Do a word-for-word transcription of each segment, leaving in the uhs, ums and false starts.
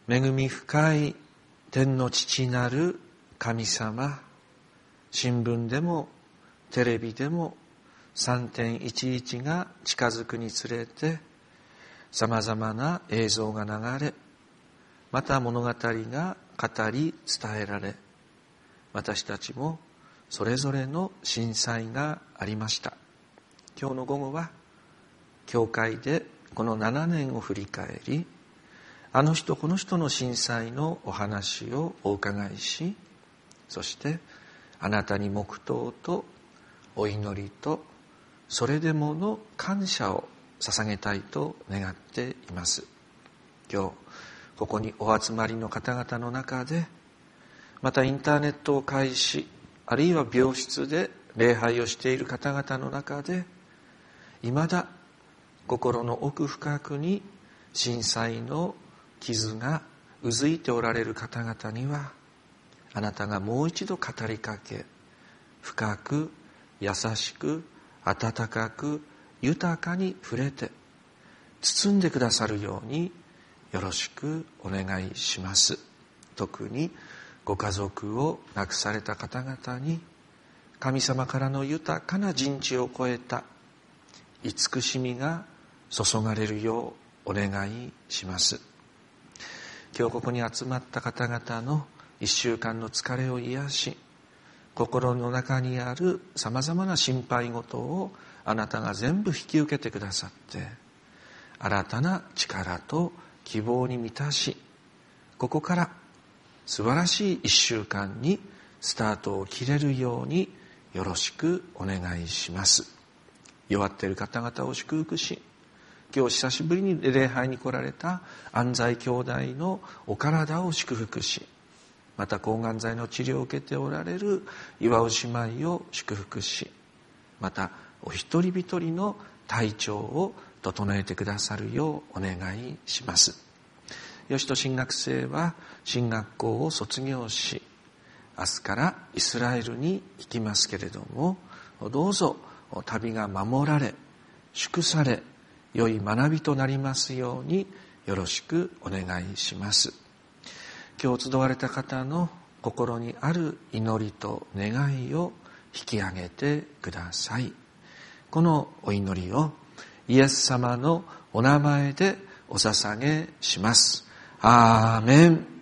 恵み深い天の父なる神様、新聞でもテレビでも さんてんいちいち が近づくにつれてさまざまな映像が流れ、また物語が語り伝えられ、私たちもそれぞれの震災がありました。今日の午後は教会でこのななねんを振り返り、あの人この人の震災のお話をお伺いし、そしてあなたに黙祷とお祈りとそれでもの感謝を捧げたいと願っています。今日ここにお集まりの方々の中で、またインターネットを介し、あるいは病室で礼拝をしている方々の中で、いまだ心の奥深くに震災の傷がうずいておられる方々には、あなたがもう一度語りかけ、深く優しく温かく豊かに触れて包んでくださるようによろしくお願いします。特にご家族を亡くされた方々に、神様からの豊かな人知を超えた慈しみが注がれるようお願いします。今日ここに集まった方々の一週間の疲れを癒し、心の中にあるさまざまな心配事をあなたが全部引き受けてくださって、新たな力と希望に満たし、ここから素晴らしい一週間にスタートを切れるようによろしくお願いします。弱っている方々を祝福し、今日久しぶりに礼拝に来られた安西兄弟のお体を祝福し、また抗がん剤の治療を受けておられる岩尾姉妹を祝福し、またお一人一人の体調を整えてくださるようお願いします。吉と新学生は進学校を卒業し、明日からイスラエルに行きますけれども、どうぞ旅が守られ祝され、良い学びとなりますようによろしくお願いします。今日集われた方の心にある祈りと願いを引き上げてください。このお祈りをイエス様のお名前でお捧げします。アーメン。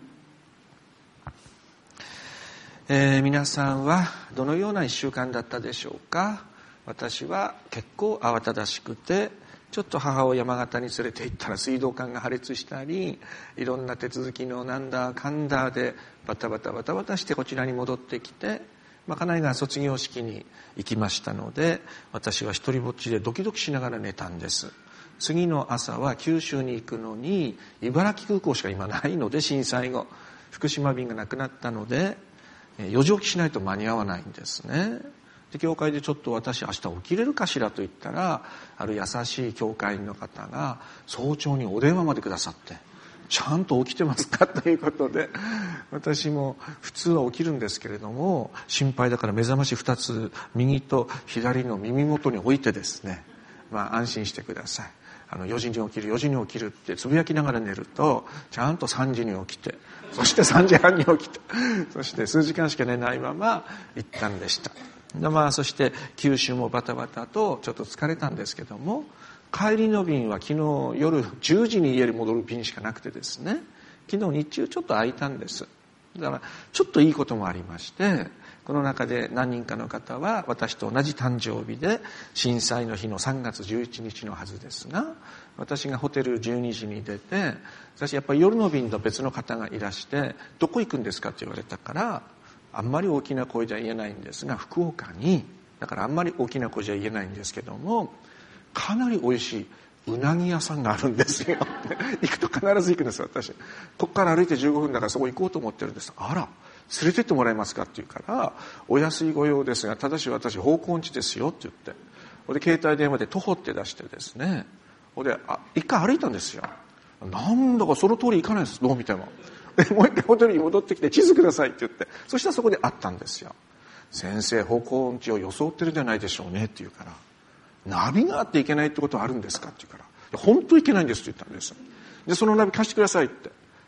えー、皆さんはどのような一週間だったでしょうか。私は結構慌ただしくて、ちょっと母を山形に連れて行ったら水道管が破裂したり、いろんな手続きのなんだかんだでバタバタバタバタしてこちらに戻ってきて、まあ、家内が卒業式に行きましたので、私は一人ぼっちでドキドキしながら寝たんです。次の朝は九州に行くのに茨城空港しか今ないので、震災後福島便がなくなったのでよじ起きしないと間に合わないんですね。で教会でちょっと私明日起きれるかしらと言ったら、ある優しい教会員の方が早朝にお電話までくださって、ちゃんと起きてますかということで、私も普通は起きるんですけれども、心配だから目覚ましふたつ右と左の耳元に置いてですね、まあ安心してください。あのよじに起きるよじに起きるってつぶやきながら寝ると、ちゃんとさんじに起きて、そしてさんじはんに起きて、そして数時間しか寝ないまま行ったんでした。まあそして九州もバタバタとちょっと疲れたんですけども、帰りの便は昨日夜じゅうじに家に戻る便しかなくてですね、昨日日中ちょっと空いたんです。だからちょっといいこともありまして、この中で何人かの方は私と同じ誕生日で、震災の日のさんがつじゅういちにちのはずですが、私がホテルじゅうにじに出て、私やっぱり夜の便の別の方がいらして、どこ行くんですかって言われたから、あんまり大きな声じゃ言えないんですが、福岡に、だからあんまり大きな声じゃ言えないんですけども、かなり美味しいうなぎ屋さんがあるんですよ。行くと必ず行くんです、私。ここから歩いてじゅうごふんだからそこ行こうと思ってるんです。あら、連れてってもらえますかって言うから、お安いご用ですが、ただし私方向音痴ですよって言って。で、携帯電話で徒歩って出してですね。で、あ、一回歩いたんですよ。なんだかその通り行かないんです、どう見ても。で、もう一回ホテルに戻ってきて、地図くださいって言って。そしたらそこで会ったんですよ。先生、方向音痴を装ってるんじゃないでしょうねって言うから。ナビがあっていけないってことはあるんですかって言うから。本当いけないんですって言ったんです。で、そのナビ貸してくださいって。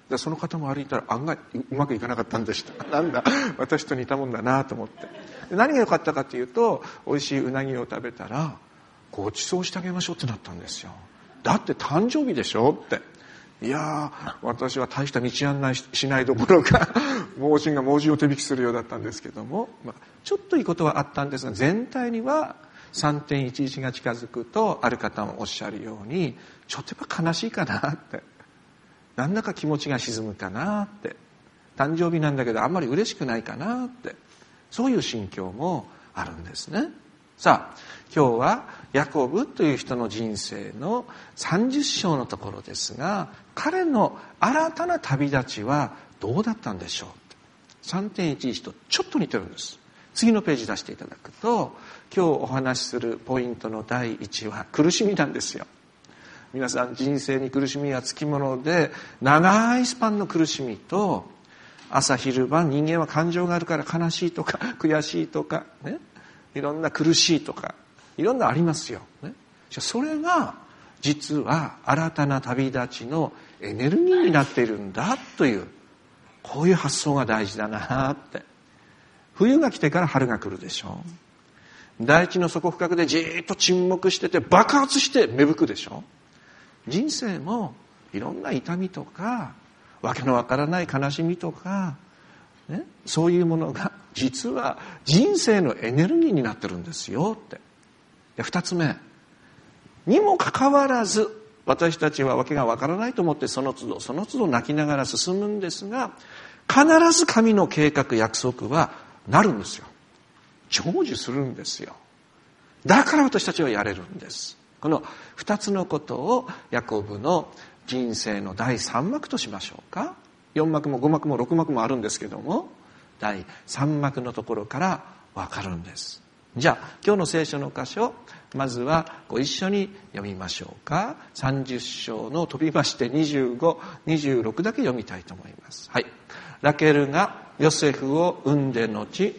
でその方も歩いたら案外うまくいかなかったんでした。なんだ私と似たもんだなと思って、で何が良かったかというと、美味しいうなぎを食べたらご馳走してあげましょうってなったんですよ。だって誕生日でしょって。いやー、私は大した道案内しないどころか盲人が盲人を手引きするようだったんですけども、まあ、ちょっといいことはあったんですが、全体には さんてんいちいち が近づくと、ある方もおっしゃるようにちょっとやっぱ悲しいかなって、なんだか気持ちが沈むかなって、誕生日なんだけどあんまり嬉しくないかなって、そういう心境もあるんですね。さあ今日はヤコブという人の人生のさんじゅっ章のところですが、彼の新たな旅立ちはどうだったんでしょう。 さんてんいちいち とちょっと似てるんです。次のページ出していただくと、今日お話しするポイントのだいいちは苦しみなんですよ。皆さん人生に苦しみはつきもので、長いスパンの苦しみと、朝昼晩人間は感情があるから悲しいとか悔しいとかね、いろんな苦しいとかいろんなありますよ、ね、それが実は新たな旅立ちのエネルギーになっているんだという、こういう発想が大事だなって。冬が来てから春が来るでしょ。大地の底深くでじーっと沈黙してて爆発して芽吹くでしょ。人生もいろんな痛みとかわけのわからない悲しみとか、ね、そういうものが実は人生のエネルギーになってるんですよって。で二つ目にもかかわらず、私たちはわけがわからないと思ってその都度その都度泣きながら進むんですが、必ず神の計画約束はなるんですよ。成就するんですよ。だから私たちはやれるんです。この二つのことをヤコブの人生のだいさん幕としましょうか。よん幕もご幕もろく幕もあるんですけども、だいさん幕のところからわかるんです。じゃあ今日の聖書の箇所、まずはご一緒に読みましょうか。さんじゅっ章の飛びましてにじゅうご、にじゅうろくだけ読みたいと思います。はい。ラケルがヨセフを産んで後、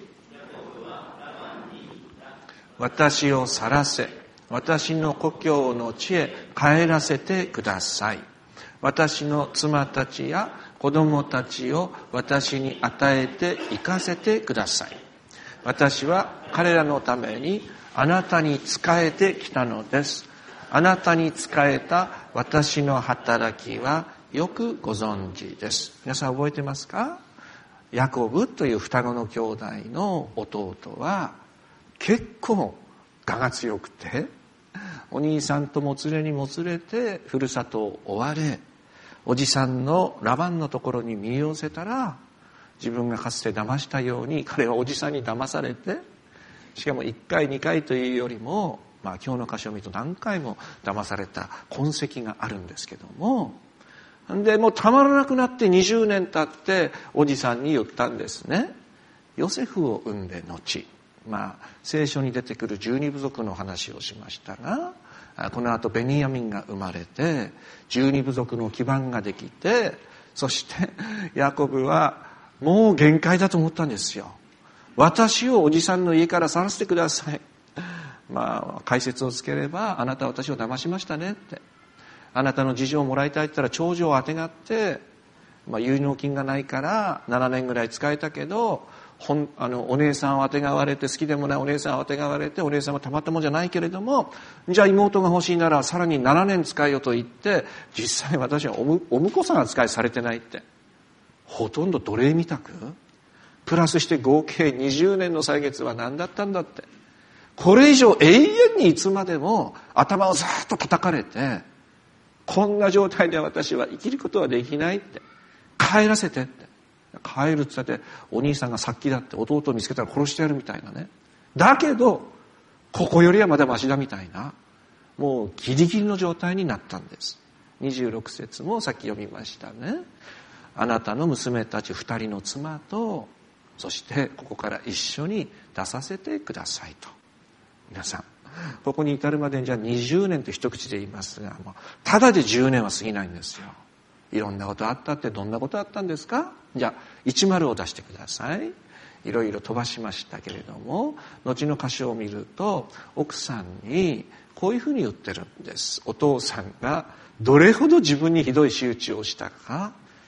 私を去らせ、私の故郷の地へ帰らせてください。私の妻たちや子供たちを私に与えて行かせてください。私は彼らのためにあなたに仕えてきたのです。あなたに仕えた私の働きはよくご存知です。皆さん覚えてますか？ヤコブという双子の兄弟の弟は結構我が強くて、お兄さんともつれにもつれてふるさとを追われ、おじさんのラバンのところに身を寄せたら、自分がかつて騙したように彼はおじさんに騙されて、しかもいっかいにかいというよりも、まあ今日の箇所を見ると何回も騙された痕跡があるんですけども、でもうたまらなくなってにじゅうねん経っておじさんに言ったんですね。ヨセフを産んで後、まあ聖書に出てくる十二部族の話をしましたが、この後ベニヤミンが生まれて十二部族の基盤ができて、そしてヤコブはもう限界だと思ったんですよ。私をおじさんの家から去らせてください。まあ解説をつければ、あなたは私を騙しましたねって、あなたの事情をもらいたいって言ったら長女をあてがって、まあ、結納金がないからななねんぐらい使えたけど、ほんあのお姉さんをあてがわれて、好きでもないお姉さんをあてがわれて、お姉さんはたまったもんじゃないけれども、じゃあ妹が欲しいならさらにななねん使えよと言って、実際私はおむお婿さん扱いされてないって、ほとんど奴隷みたく、プラスして合計にじゅうねんの歳月は何だったんだって、これ以上永遠にいつまでも頭をざーっと叩かれて、こんな状態で私は生きることはできないって、帰らせてって、帰るって言ってお兄さんが殺気だって弟を見つけたら殺してやるみたいなね。だけどここよりはまだマシだみたいな、もうギリギリの状態になったんです。にじゅうろく節もさっき読みましたね。あなたの娘たち二人の妻と、そしてここから一緒に出させてくださいと。皆さんここに至るまでにじゃあにじゅうねんと一口で言いますが、もうただでじゅうねんは過ぎないんですよ。いろんなことあったって、どんなことあったんですか？じゃあ一丸を出してください。いろいろ飛ばしましたけれども、後の箇所を見ると奥さんにこういうふうに言ってるんです。お父さんがどれほど自分にひどい仕打ちをしたか、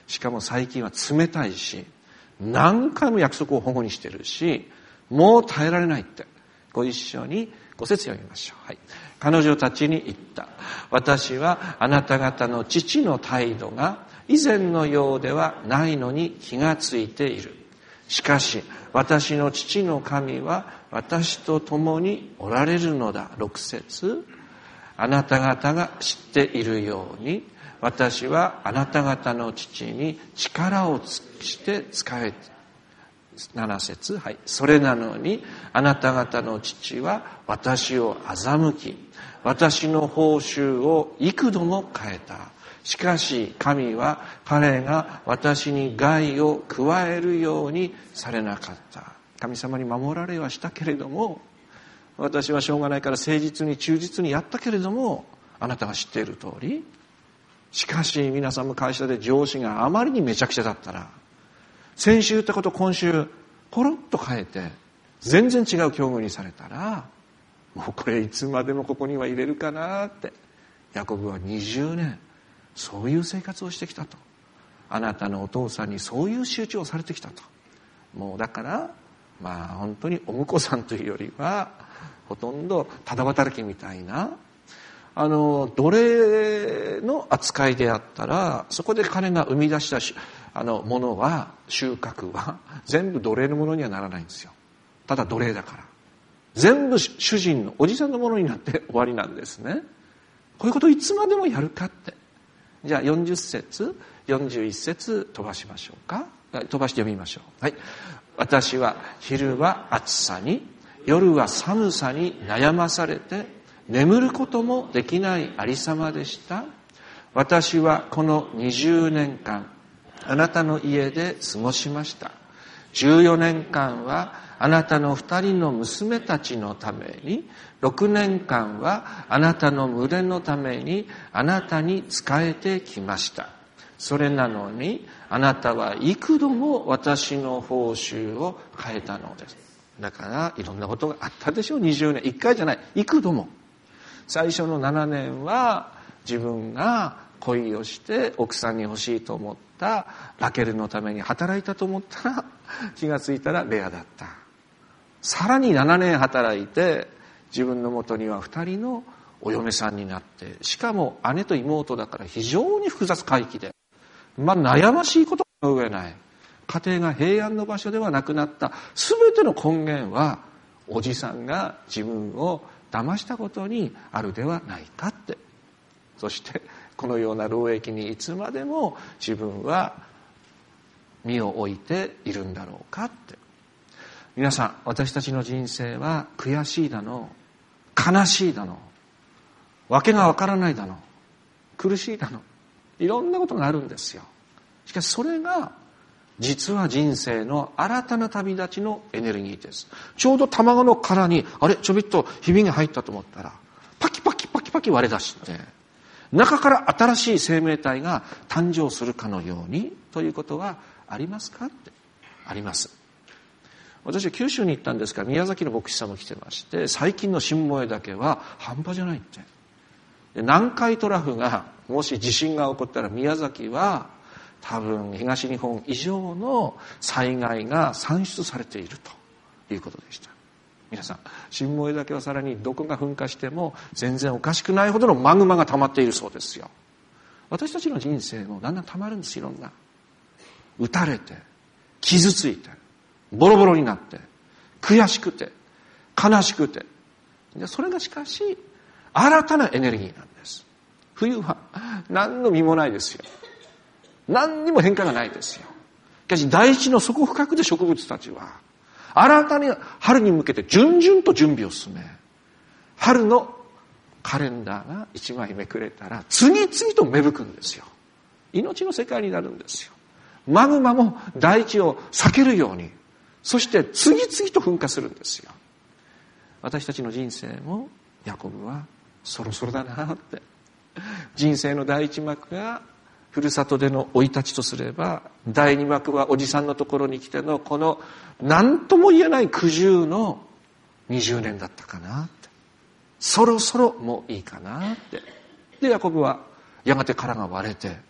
しかも最近は冷たいし、何回も約束を保護にしてるし、もう耐えられないって。ご一緒にご節読みましょう。はい。彼女たちに言った。私はあなた方の父の態度が以前のようではないのに気がついている。しかし私の父の神は私と共におられるのだ。六節。あなた方が知っているように、私はあなた方の父に力を尽くして仕えて、七節。はい。それなのに、あなた方の父は私を欺き、私の報酬を幾度も変えた。しかし神は彼が私に害を加えるようにされなかった。神様に守られはしたけれども、私はしょうがないから誠実に忠実にやったけれども、あなたが知っている通り、しかし皆さんも会社で上司があまりにめちゃくちゃだったら、先週言ったこと今週コロッと変えて全然違う境遇にされたら、もうこれいつまでもここには入れるかなって。ヤコブはにじゅうねんそういう生活をしてきたと。あなたのお父さんにそういう集中をされてきたと。もうだからまあ本当にお婿さんというよりはほとんどただ働きみたいなあの奴隷の扱いであったら、そこで彼が生み出したあのものは、収穫は全部奴隷のものにはならないんですよ。ただ奴隷だから全部主人のおじさんのものになって終わりなんですね。こういうことをいつまでもやるかって。じゃあよんじゅっ節よんじゅういち節飛ばしましょうか。飛ばして読みましょう。はい。私は昼は暑さに、夜は寒さに悩まされて眠ることもできないありさまでした。私はこのにじゅうねんかんあなたの家で過ごしました。じゅうよねんかんはあなたの二人の娘たちのために、ろくねんかんはあなたの群れのためにあなたに仕えてきました。それなのにあなたは幾度も私の報酬を変えたのです。だからいろんなことがあったでしょう。にじゅうねん、いっかいじゃない、幾度も。最初のななねんは自分が恋をして奥さんに欲しいと思ったラケルのために働いたと思ったら、気がついたらレアだった。さらにななねん働いて自分のもとにはふたりのお嫁さんになって、しかも姉と妹だから非常に複雑回帰で、まあ悩ましいことの上ない家庭が平安の場所ではなくなった。全ての根源はおじさんが自分を騙したことにあるではないかって。そしてこのような労役にいつまでも自分は身を置いているんだろうかって。皆さん、私たちの人生は悔しいだの、悲しいだの、わけがわからないだの、苦しいだの、いろんなことがあるんですよ。しかしそれが実は人生の新たな旅立ちのエネルギーです。ちょうど卵の殻にあれちょびっとひびが入ったと思ったら、パキパキパキパキ割れ出して、中から新しい生命体が誕生するかのようにということはありますかって。あります。私は九州に行ったんですが、宮崎の牧師さんも来てまして、最近の新萌えだけは半端じゃないって。南海トラフがもし地震が起こったら、宮崎は多分東日本以上の災害が算出されているということでした。皆さん、新萌えだけはさらにどこが噴火しても全然おかしくないほどのマグマが溜まっているそうですよ。私たちの人生もだんだん溜まるんです。いろんな打たれて傷ついてボロボロになって悔しくて悲しくて、それがしかし新たなエネルギーなんです。冬は何の身もないですよ。何にも変化がないですよ。しかし大地の底深くで植物たちは新たに春に向けて順々と準備を進め、春のカレンダーが一枚めくれたら次々と芽吹くんですよ。命の世界になるんですよ。マグマも大地を避けるように、そして次々と噴火するんですよ。私たちの人生もヤコブはそろそろだなって。人生の第一幕がふるさとでの生い立ちとすれば、第二幕はおじさんのところに来てのこの何とも言えない苦渋のにじゅうねんだったかなって。そろそろもういいかなって。でヤコブはやがて殻が割れて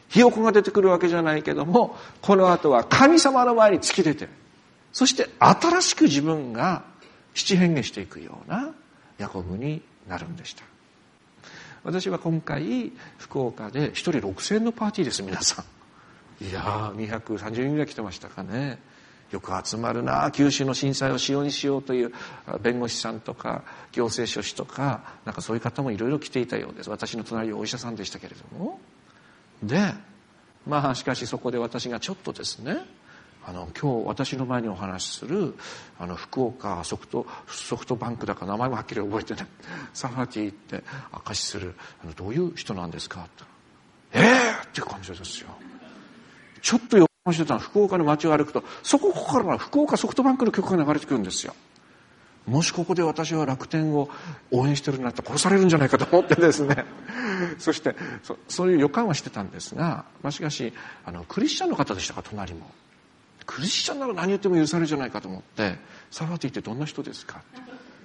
ひよこが出てくるわけじゃないけども、この後は神様の前に突き出て、そして新しく自分が七変化していくようなヤコブになるんでした。私は今回福岡で一人ろくせんえんのパーティーです。皆さん、いやーにひゃくさんじゅうにんぐらい来てましたかね。よく集まるな。九州の震災をしようにしようという弁護士さんとか行政書士とか、なんかそういう方もいろいろ来ていたようです。私の隣はお医者さんでしたけれども。で、まあしかしそこで私がちょっとですね、あの今日私の前にお話しするあの福岡ソフトソフトバンクだか名前もはっきり覚えてないサファティって明かしするあのどういう人なんですかってええー、っていう感じですよ。ちょっと横浜してたの福岡の街を歩くと、そこここから福岡ソフトバンクの曲が流れてくるんですよ。もしここで私は楽天を応援してるんだったら殺されるんじゃないかと思ってですねそして そ, そういう予感はしてたんですが、まあ、しかしあのクリスチャンの方でしたか。隣もクリスチャンなら何言っても許されるじゃないかと思って、サファティってどんな人ですかって、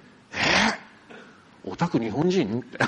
えー、オタク日本人って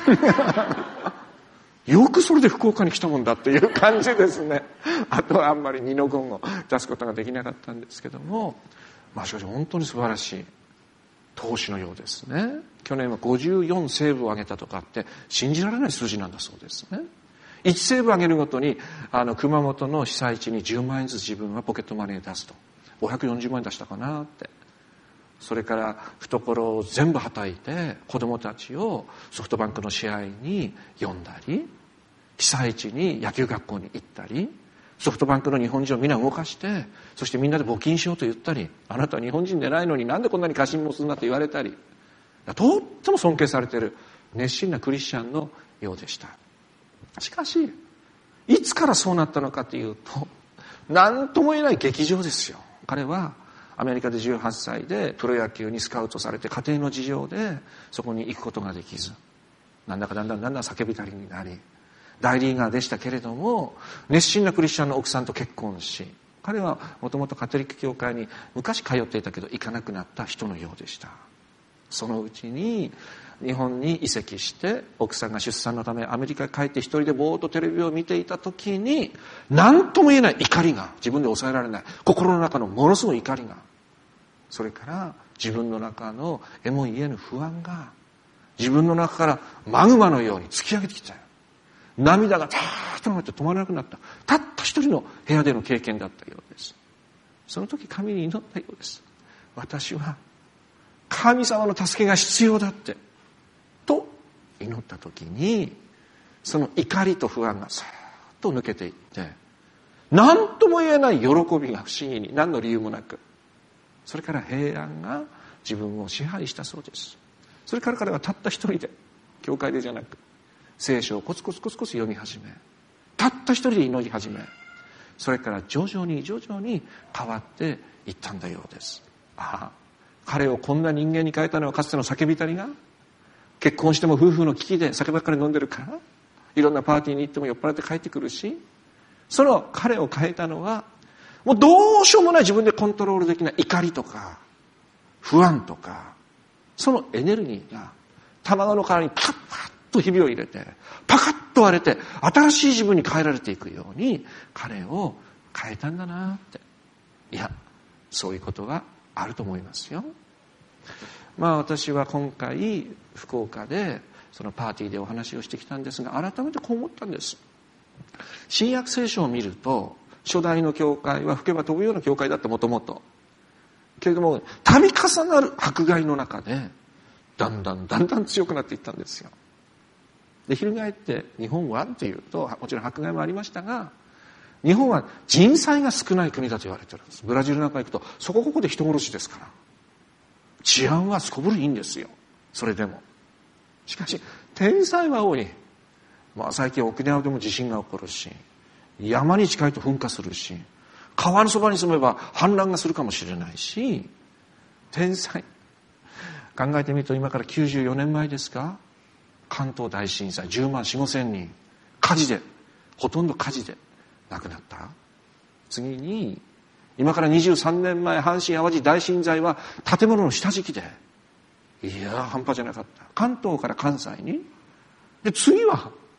よくそれで福岡に来たもんだっていう感じですね。あとはあんまり二の言を出すことができなかったんですけども、まあしかし本当に素晴らしい投資のようですね。去年はごじゅうよんセーブを上げたとかって信じられない数字なんだそうですね。いちセーブ上げるごとにあの熊本の被災地にじゅうまんえんずつ自分はポケットマネー出すと、ごひゃくよんじゅうまんえん出したかなって。それから懐を全部はたいて子供たちをソフトバンクの試合に呼んだり、被災地に野球学校に行ったり、ソフトバンクの日本人をみんな動かして、そしてみんなで募金しようと言ったり、あなたは日本人でないのになんでこんなに過信もするんだと言われたり、とっても尊敬されている熱心なクリスチャンのようでした。しかしいつからそうなったのかというと、何とも言えない劇場ですよ。彼はアメリカでじゅうはっさいでプロ野球にスカウトされて、家庭の事情でそこに行くことができず、なんだかだんだんだんだん叫びたりになり、大リーガーでしたけれども、熱心なクリスチャンの奥さんと結婚し、彼はもともとカトリック教会に昔通っていたけど行かなくなった人のようでした。そのうちに日本に移籍して、奥さんが出産のためアメリカへ帰って一人でぼーっとテレビを見ていた時に、何とも言えない怒りが、自分で抑えられない心の中のものすごい怒りが、それから自分の中のえも言えぬ不安が自分の中からマグマのように突き上げてきたよ。涙がザーッとなって止まらなくなった、たった一人の部屋での経験だったようです。その時神に祈ったようです。私は神様の助けが必要だってと祈った時に、その怒りと不安がさーっと抜けていって、何とも言えない喜びが不思議に、何の理由もなく、それから平安が自分を支配したそうです。それから彼はたった一人で、教会でじゃなく聖書をコツコツコツコツ読み始め、たった一人で祈り始め、それから徐々に徐々に変わっていったんだようです。ああ、彼をこんな人間に変えたのはかつての叫びたりが、結婚しても夫婦の危機で酒ばっかり飲んでるから、いろんなパーティーに行っても酔っ払って帰ってくるし、その彼を変えたのはもうどうしようもない自分でコントロールできない怒りとか不安とか、そのエネルギーが卵の殻にパッパッとひびを入れてパカッと割れて新しい自分に変えられていくように彼を変えたんだなって。いや、そういうことがあると思いますよ。まあ私は今回福岡でそのパーティーでお話をしてきたんですが、改めてこう思ったんです。新約聖書を見ると、初代の教会は吹けば飛ぶような教会だったもともと。けれども度重なる迫害の中でだんだんだんだん強くなっていったんですよ。で、翻って日本はっていうと、もちろん迫害もありましたが、日本は人災が少ない国だと言われてるんです。ブラジルなんか行くとそこここで人殺しですから、治安はすこぶるいいんですよ。それでもしかし天災は多い。まあ最近沖縄でも地震が起こるし、山に近いと噴火するし、川のそばに住めば氾濫がするかもしれないし、天災考えてみると、今からきゅうじゅうよねんまえですか、関東大震災じゅうまんよんせんごせんにん、火事で、ほとんど火事で亡くなった。次に今からにじゅうさんねんまえ、阪神淡路大震災は建物の下敷きで、いや半端じゃなかった。関東から関西に。で次は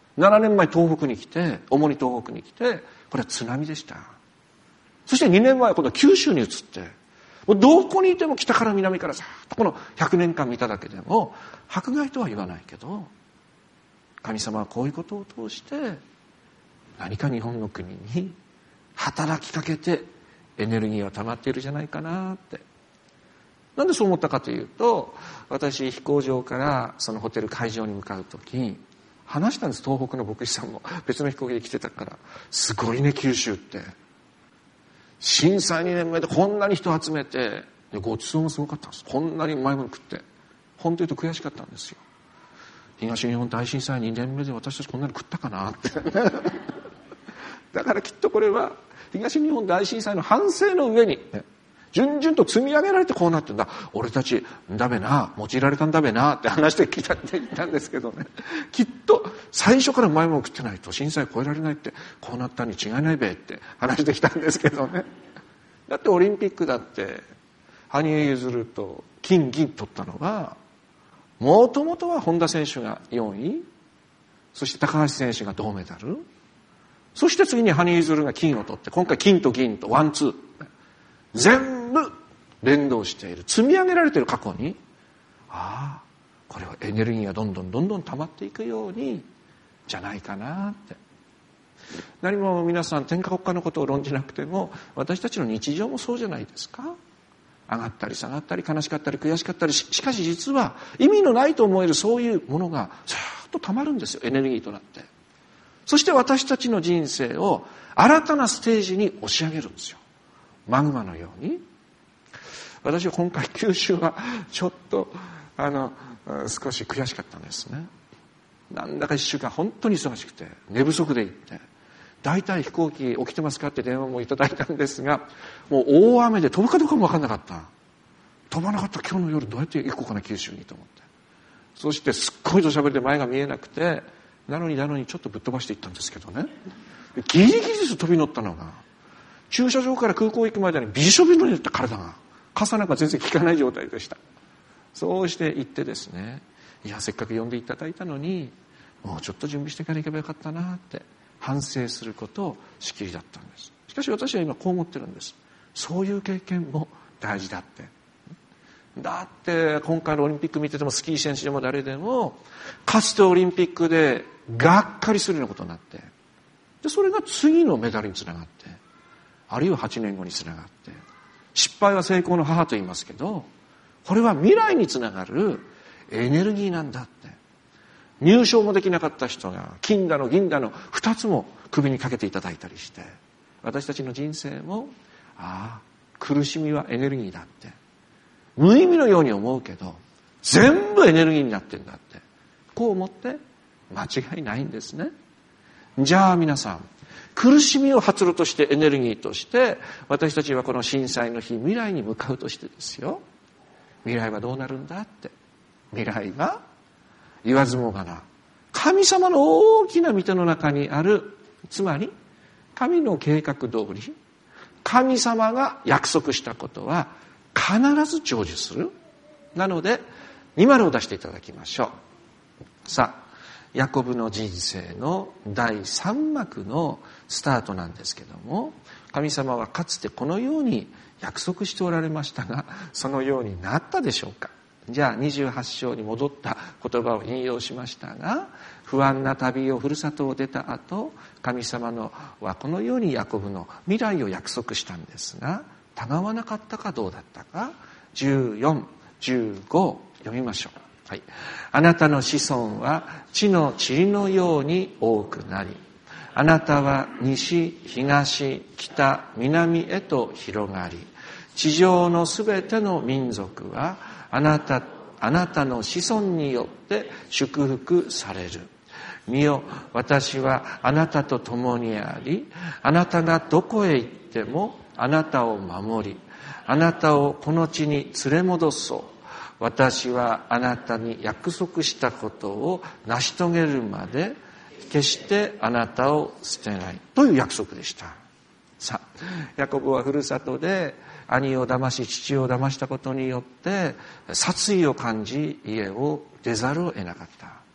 ななねんまえ東北に来て、主に東北に来て、これは津波でした。そしてにねんまえ今度は九州に移って、もうどこにいても北から南からさーっとこのひゃくねんかん見ただけでも、迫害とは言わないけど、神様はこういうことを通して、何か日本の国に働きかけてエネルギーが溜まっているじゃないかなって。なんでそう思ったかというと、私飛行場からそのホテル会場に向かうとき、話したんです。東北の牧師さんも別の飛行機で来てたから、すごいね九州って。震災にねんめでこんなに人集めて、ごちそうもすごかったんです。こんなにうまいもの食って。本当に言うと悔しかったんですよ。東日本大震災にねんめで私たちこんなに食ったかなって。だからきっとこれは東日本大震災の反省の上に、ね、順々と積み上げられてこうなってんだ。俺たちだべな、用いられたんだべなって話してきたって言ったんですけどね。きっと最初からうまいもの食ってないと震災超えられないって、こうなったに違いないべって話してきたんですけどね。だってオリンピックだって羽生結弦と金銀取ったのは、もともとは本田選手がよんい、そして高橋選手が銅メダル、そして次に羽生結弦が金を取って、今回金と銀とワンツー、全部連動している、積み上げられている過去に、ああこれはエネルギーがどんどんどんどん溜まっていくようにじゃないかなって。何も皆さん天下国家のことを論じなくても、私たちの日常もそうじゃないですか。上がったり下がったり悲しかったり悔しかったり、 し, しかし実は意味のないと思えるそういうものがずっと溜まるんですよ、エネルギーとなって。そして私たちの人生を新たなステージに押し上げるんですよ、マグマのように。私は今回九州はちょっとあの少し悔しかったんですね。なんだか一週間本当に忙しくて寝不足で行って、大体飛行機起きてますかって電話もいただいたんですが、もう大雨で飛ぶかどうかも分かんなかった。飛ばなかったら今日の夜どうやって行こうかな九州にと思って、そしてすっごい土砂降りで前が見えなくて、なのになのにちょっとぶっ飛ばしていったんですけどね、ギリギリです飛び乗ったのが、駐車場から空港行くまでにびしょびしょになった体が、傘なんか全然効かない状態でした。そうして行ってですね、いやせっかく呼んでいただいたのにもうちょっと準備していかなきゃよかったなって反省することをしきりだったんです。しかし私は今こう思ってるんです。そういう経験も大事だって。だって今回のオリンピック見ててもスキー選手でも誰でも、かつてオリンピックでがっかりするようなことになって、でそれが次のメダルにつながって、あるいははちねんごにつながって、失敗は成功の母と言いますけど、これは未来につながるエネルギーなんだって。入賞もできなかった人が金だの銀だのふたつも首にかけていただいたりして、私たちの人生も、ああ苦しみはエネルギーだって、無意味のように思うけど全部エネルギーになってんだって、こう思って間違いないんですね。じゃあ皆さん、苦しみを発露としてエネルギーとして、私たちはこの震災の日未来に向かうとしてですよ、未来はどうなるんだって。未来は言わずもがな神様の大きな御手の中にある、つまり神の計画通り神様が約束したことは必ず成就する。なのでに丸を出していただきましょう。さあヤコブの人生のだいさん幕のスタートなんですけども、神様はかつてこのように約束しておられましたが、そのようになったでしょうか。じゃあにじゅうはち章に戻った言葉を引用しましたが、不安な旅をふるさとを出た後、神様のはこのようにヤコブの未来を約束したんですが、たがわなかったかどうだったか、じゅうよん、じゅうご読みましょう。はい、あなたの子孫は地の塵のように多くなり、あなたは西、東、北、南へと広がり、地上のすべての民族はあなた、あなたの子孫によって祝福される。見よ、私はあなたと共にあり、あなたがどこへ行ってもあなたを守り、あなたをこの地に連れ戻そう。私はあなたに約束したことを成し遂げるまで決してあなたを捨てないという約束でした。さあ、ヤコブはふるさとで兄を騙し父を騙したことによって殺意を感じ、家を出ざるを得なかった。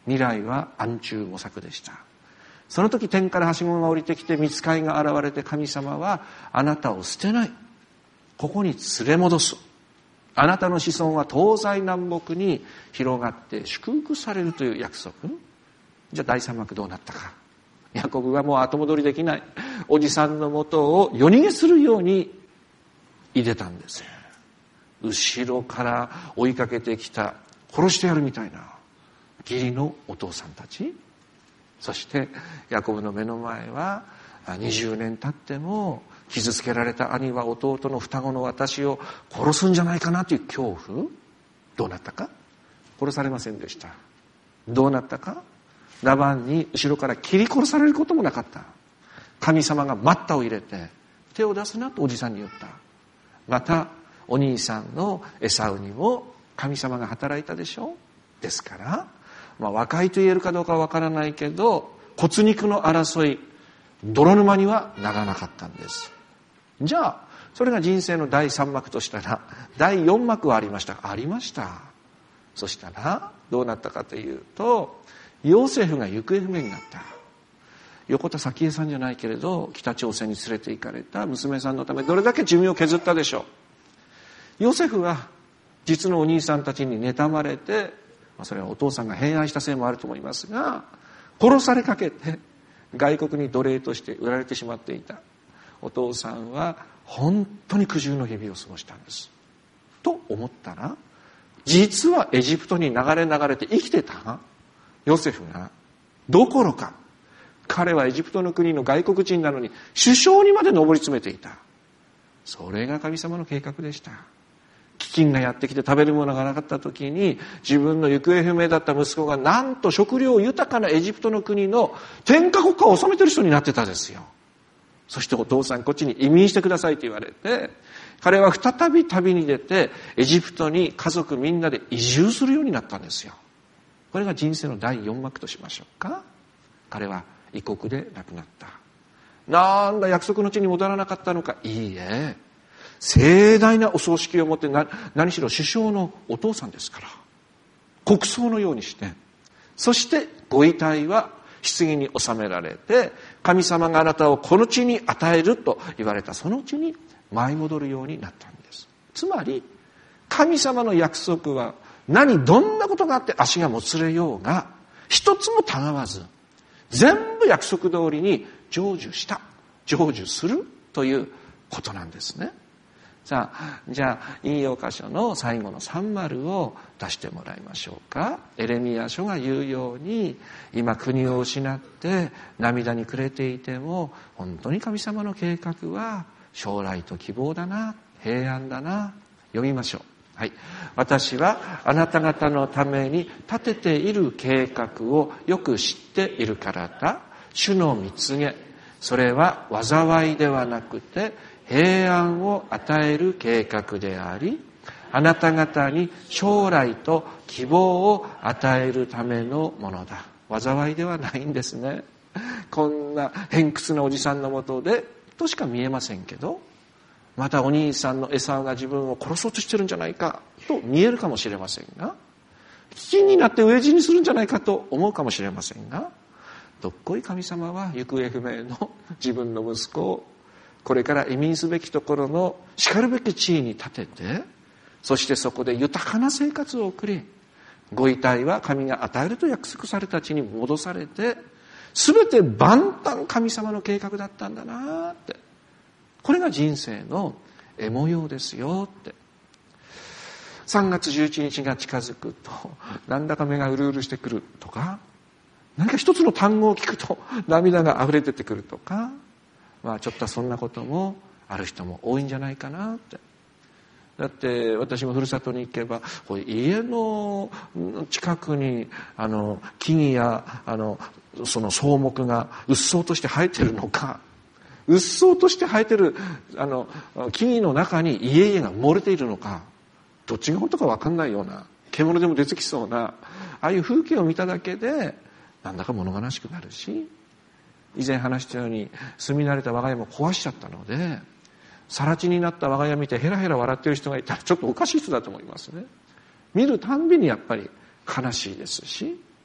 未来は暗中模索でした。その時天からはしごが降りてきて御使いが現れて、神様はあなたを捨てない、ここに連れ戻す、あなたの子孫は東西南北に広がって祝福されるという約束。じゃあ第三幕どうなったか。ヤコブはもう後戻りできない、おじさんのもとを夜逃げするように入れたんですよ。後ろから追いかけてきた、殺してやるみたいな義理のお父さんたち、そしてヤコブの目の前はにじゅうねん経っても傷つけられた兄は弟の双子の私を殺すんじゃないかなという恐怖。どうなったか。殺されませんでした。どうなったか。ラバンに後ろから切り殺されることもなかった。神様が待ったを入れて、手を出すなとおじさんに言った。またお兄さんのエサウにも神様が働いたでしょう。ですから、まあ、和解と言えるかどうかはわからないけど、骨肉の争い、泥沼にはならなかったんです。じゃあそれが人生のだいさん幕としたら、だいよん幕はありましたか。ありました。そしたらどうなったかというと、ヨセフが行方不明になった。横田早紀江さんじゃないけれど、北朝鮮に連れて行かれた娘さんのためどれだけ寿命を削ったでしょう。ヨセフは実のお兄さんたちに妬まれて、それはお父さんが偏愛したせいもあると思いますが、殺されかけて外国に奴隷として売られてしまっていた。お父さんは本当に苦渋の日々を過ごしたんです。と思ったら、実はエジプトに流れ流れて生きてたヨセフがどころか、彼はエジプトの国の外国人なのに首相にまで上り詰めていた。それが神様の計画でした。飢饉がやってきて食べるものがなかった時に、自分の行方不明だった息子がなんと食料豊かなエジプトの国の天下国家を治めてる人になってたですよ。そしてお父さんこっちに移民してくださいと言われて、彼は再び旅に出てエジプトに家族みんなで移住するようになったんですよ。これが人生のだいよん幕としましょうか。彼は異国で亡くなった。なんだ約束の地に戻らなかったのか。いいえ、盛大なお葬式をもってな何しろ首相のお父さんですから、国葬のようにして、そしてご遺体は棺に収められて、神様があなたをこの地に与えると言われたその地に舞い戻るようになったんです。つまり神様の約束は何どんなことがあって足がもつれようが一つもたがわず、全部約束通りに成就した、成就するということなんですね。さあ、じゃあ引用箇所の最後のさん丸を出してもらいましょうか。エレミヤ書が言うように、今国を失って涙に暮れていても、本当に神様の計画は将来と希望だな、平安だな。読みましょう。はい。私はあなた方のために立てている計画をよく知っているからだ。主の蜜げ、それは災いではなくて平安を与える計画であり、あなた方に将来と希望を与えるためのものだ。災いではないんですね。こんな偏屈なおじさんのもとでとしか見えませんけど、またお兄さんのエサウが自分を殺そうとしてるんじゃないかと見えるかもしれませんが、危機になって飢え死にするんじゃないかと思うかもしれませんが、どっこい神様は行方不明の自分の息子をこれから移民すべきところのしかるべき地位に立てて、そしてそこで豊かな生活を送り、ご遺体は神が与えると約束された地に戻されて、すべて万端神様の計画だったんだなって。これが人生の絵模様ですよって。さんがつじゅういちにちが近づくと、なんだか目がうるうるしてくるとか、何か一つの単語を聞くと涙が溢れ出てくるとか、まあちょっとそんなこともある人も多いんじゃないかなって。だって私もふるさとに行けば、これ家の近くにあの木々やあのその草木がうっそうとして生えてるのか、うっそうとして生えてるあの木々の中に家々が埋もれているのか、どっちが本当か分かんないような、獣でも出てきそうなああいう風景を見ただけでなんだか物悲しくなるし、以前話したように住み慣れた我が家も壊しちゃったので、更地になった我が家見てヘラヘラ笑ってる人がいたらちょっとおかしい人だと思いますね。見るたんびにやっぱり悲しいですし、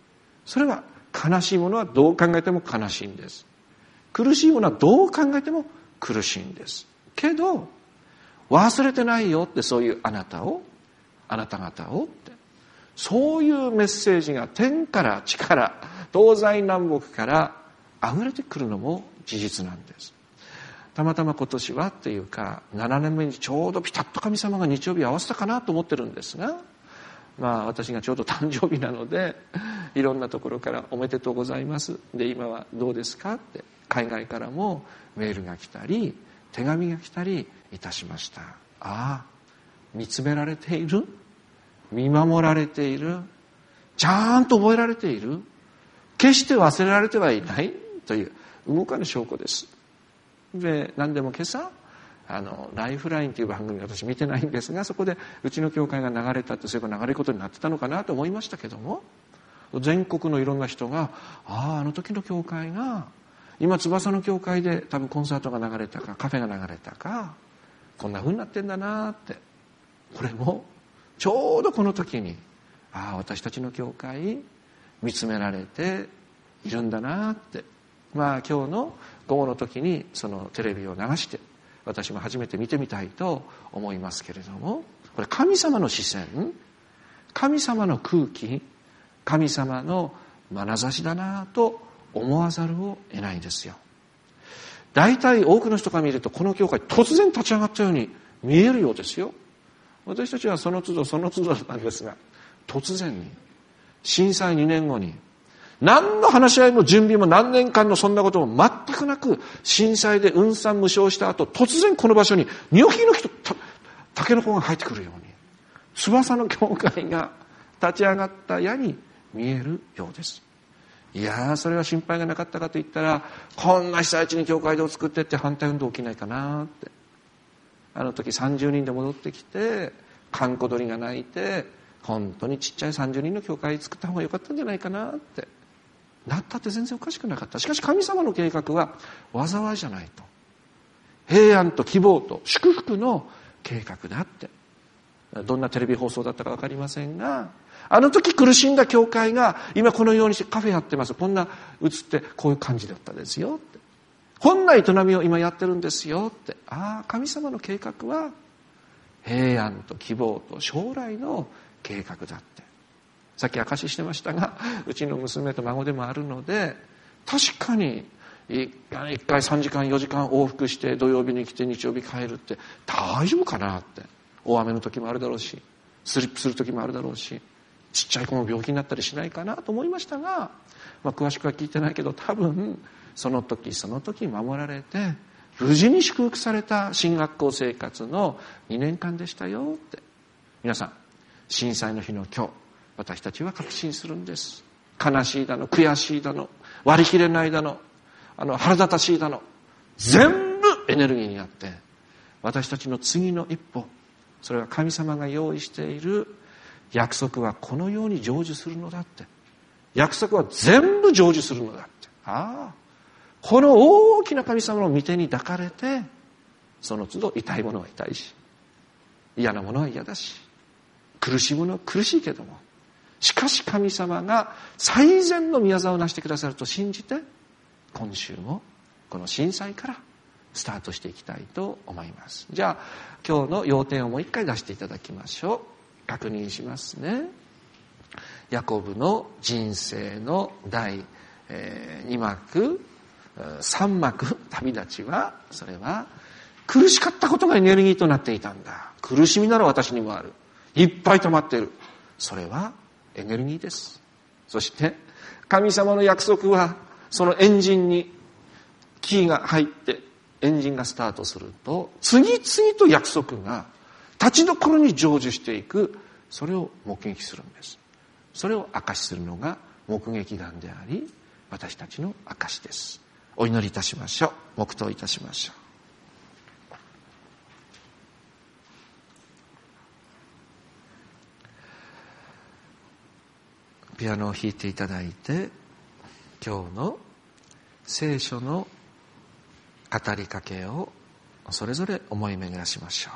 それは悲しいものはどう考えても悲しいんです。苦しいものはどう考えても苦しいんです。けど忘れてないよって、そういうあなたを、あなた方をって、そういうメッセージが天から地から東西南北から溢れてくるのも事実なんです。たまたま今年はっていうかななねんめにちょうどピタッと神様が日曜日合わせたかなと思ってるんですが、まあ私がちょうど誕生日なのでいろんなところからおめでとうございますで今はどうですかって海外からもメールが来たり手紙が来たりいたしました。ああ、見つめられている、見守られている、ちゃんと覚えられている、決して忘れられてはいないという動かぬ証拠です。で、何でも今朝あのライフラインという番組私見てないんですが、そこでうちの教会が流れたって、そういえば流れることになってたのかなと思いましたけども、全国のいろんな人が、あああの時の教会が今翼の教会で多分コンサートが流れたかカフェが流れたかこんな風になってんだなって、これもちょうどこの時に、ああ私たちの教会見つめられているんだなって、まあ今日の午後の時にそのテレビを流して私も初めて見てみたいと思いますけれども、これ神様の視線、神様の空気、神様の眼差しだなと思わざるを得ないんですよ。大体多くの人が見るとこの教会突然立ち上がったように見えるようですよ。私たちはその都度その都度なんですが、突然に震災にねんごに何の話し合いも準備も何年間のそんなことも全くなく、震災で雲散無償した後、突然この場所にニョキニョキとタケノコが入ってくるように、翼の教会が立ち上がった矢に見えるようです。いやー、それは心配がなかったかと言ったら、こんな被災地に教会堂を作ってって反対運動起きないかなって。あの時さんじゅうにんで戻ってきて閑古鳥が鳴いて、本当にちっちゃいさんじゅうにんの教会作った方が良かったんじゃないかなってなったって全然おかしくなかった。しかし神様の計画は災いじゃないと、平安と希望と祝福の計画だって。どんなテレビ放送だったか分かりませんが、あの時苦しんだ教会が今このようにしてカフェやってます、こんな映ってこういう感じだったですよって、こんな営みを今やってるんですよって。ああ、神様の計画は平安と希望と将来の計画だって。さっき証ししてましたが、うちの娘と孫でもあるので、確かに一回さんじかんよじかん往復して土曜日に来て日曜日帰るって大丈夫かなって。大雨の時もあるだろうし、スリップする時もあるだろうし、ちっちゃい子も病気になったりしないかなと思いましたが、まあ、詳しくは聞いてないけど、多分その時その時守られて無事に祝福された進学校生活のにねんかんでしたよって。皆さん、震災の日の今日、私たちは確信するんです。悲しいだの、悔しいだの、割り切れないだの、あの腹立たしいだの、全部エネルギーになって、私たちの次の一歩、それは神様が用意している約束はこのように成就するのだって。約束は全部成就するのだって。ああ、この大きな神様の御手に抱かれて、その都度痛いものは痛いし、嫌なものは嫌だし、苦しいものは苦しいけども、しかし神様が最善の御業をなしてくださると信じて、今週もこの震災からスタートしていきたいと思います。じゃあ今日の要点をもう一回出していただきましょう。確認しますね。ヤコブの人生の第に幕さん幕旅立ちは、それは苦しかったことがエネルギーとなっていたんだ。苦しみなら私にもある、いっぱい溜まっている、それはエネルギーです。そして神様の約束は、そのエンジンにキーが入ってエンジンがスタートすると、次々と約束が立ちどころに成就していく、それを目撃するんです。それを証しするのが目撃談であり、私たちの証です。お祈りいたしましょう。黙祷いたしましょう。ピアノを弾いていただいて、今日の聖書の語りかけをそれぞれ思い巡らしましょう。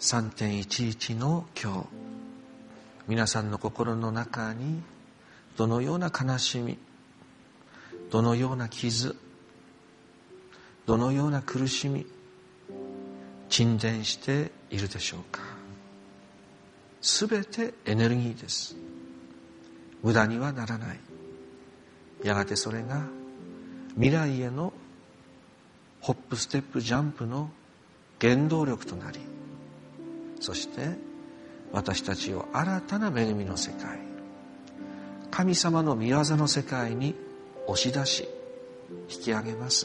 さんてんいちいち の今日、皆さんの心の中にどのような悲しみ、どのような傷、どのような苦しみ沈殿しているでしょうか。すべてエネルギーです。無駄にはならない。やがてそれが未来へのホップステップジャンプの原動力となり、そして私たちを新たな恵みの世界、神様の御業の世界に押し出し引き上げます。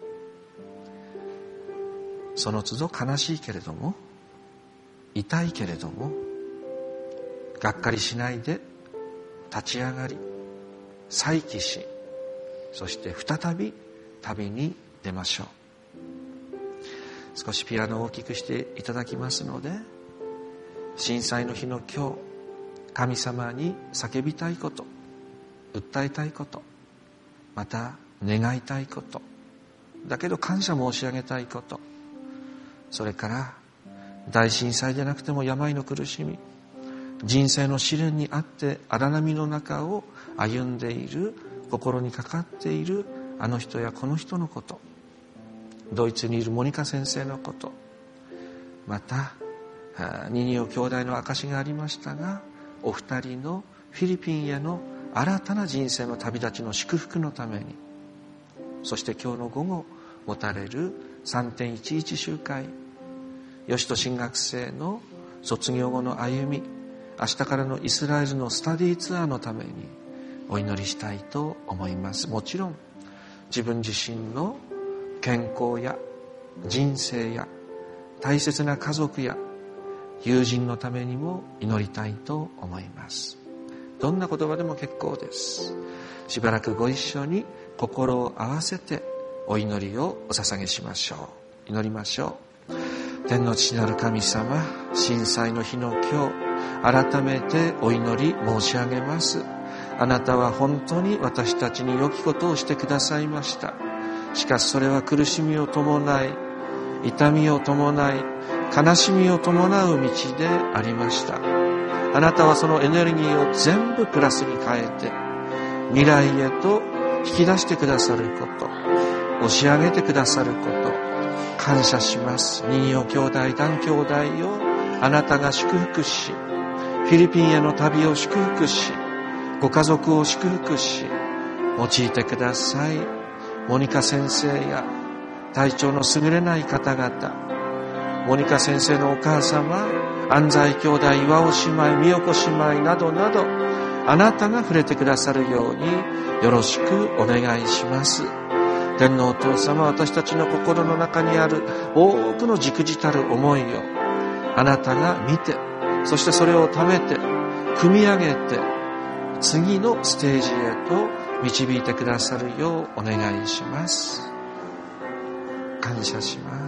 その都度悲しいけれども、痛いけれども、がっかりしないで立ち上がり再起し、そして再び旅に出ましょう。少しピアノを大きくしていただきますので、震災の日の今日、神様に叫びたいこと、訴えたいこと、また願いたいこと、だけど感謝申し上げたいこと、それから大震災でなくても病の苦しみ、人生の試練にあって荒波の中を歩んでいる、心にかかっているあの人やこの人のこと、ドイツにいるモニカ先生のこと、またニニオ兄弟の証がありましたが、お二人のフィリピンへの新たな人生の旅立ちの祝福のために、そして今日の午後持たれる さんてんいちいち 集会、吉と新学生の卒業後の歩み、明日からのイスラエルのスタディツアーのためにお祈りしたいと思います。もちろん自分自身の健康や人生や大切な家族や友人のためにも祈りたいと思います。どんな言葉でも結構です。しばらくご一緒に心を合わせてお祈りをお捧げしましょう。祈りましょう。天の父なる神様、震災の日の今日、改めてお祈り申し上げます。あなたは本当に私たちに良きことをしてくださいました。しかしそれは苦しみを伴い、痛みを伴い、悲しみを伴う道でありました。あなたはそのエネルギーを全部プラスに変えて、未来へと引き出してくださること、押し上げてくださること、感謝します。ニニオ兄弟、ダン兄弟をあなたが祝福し、フィリピンへの旅を祝福し、ご家族を祝福し、用いてください。モニカ先生や体調の優れない方々、モニカ先生のお母様、安西兄弟、岩尾姉妹、美代子姉妹などなど、あなたが触れてくださるようによろしくお願いします。天皇お父様、私たちの心の中にある多くのじくじたる思いをあなたが見て、そしてそれをためて組み上げて次のステージへと導いてくださるようお願いします。感謝します。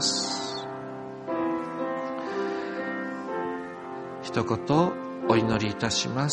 一言お祈りいたします。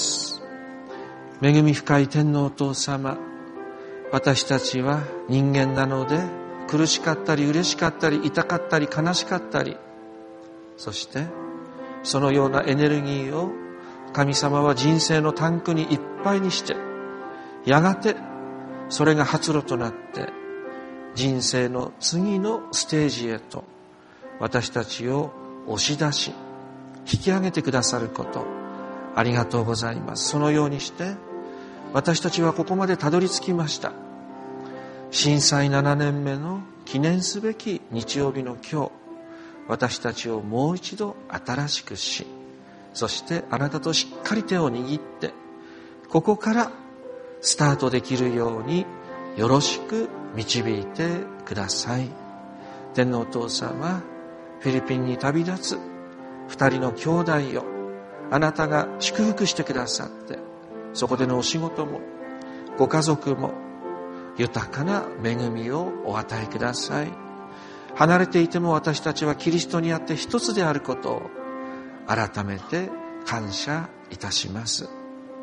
恵み深い天皇お父様、私たちは人間なので苦しかったり嬉しかったり痛かったり悲しかったり、そしてそのようなエネルギーを神様は人生のタンクにいっぱいにして、やがてそれが発露となって人生の次のステージへと私たちを押し出し引き上げてくださること、ありがとうございます。そのようにして私たちはここまでたどり着きました。震災ななねんめの記念すべき日曜日の今日、私たちをもう一度新しくし、そしてあなたとしっかり手を握って、ここからスタートできるようによろしく導いてください。天皇お父様、フィリピンに旅立つ二人の兄弟をあなたが祝福してくださって、そこでのお仕事もご家族も豊かな恵みをお与えください。離れていても私たちはキリストにあって一つであることを改めて感謝いたします。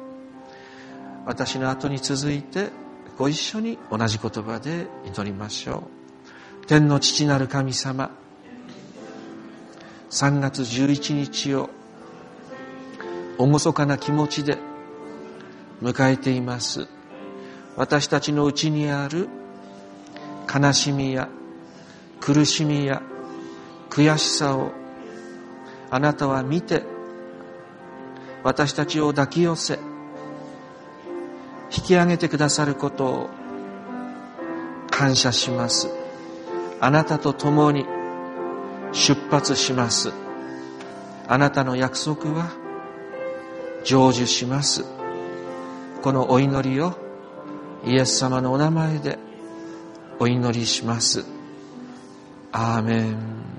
私の後に続いてご一緒に同じ言葉で祈りましょう。天の父なる神様、 さんがつじゅういちにちを厳かな気持ちで迎えています。私たちのうちにある悲しみや苦しみや悔しさをあなたは見て、私たちを抱き寄せ引き上げてくださることを感謝します。あなたと共に出発します。あなたの約束は成就します。このお祈りをイエス様のお名前でお祈りします。アーメン。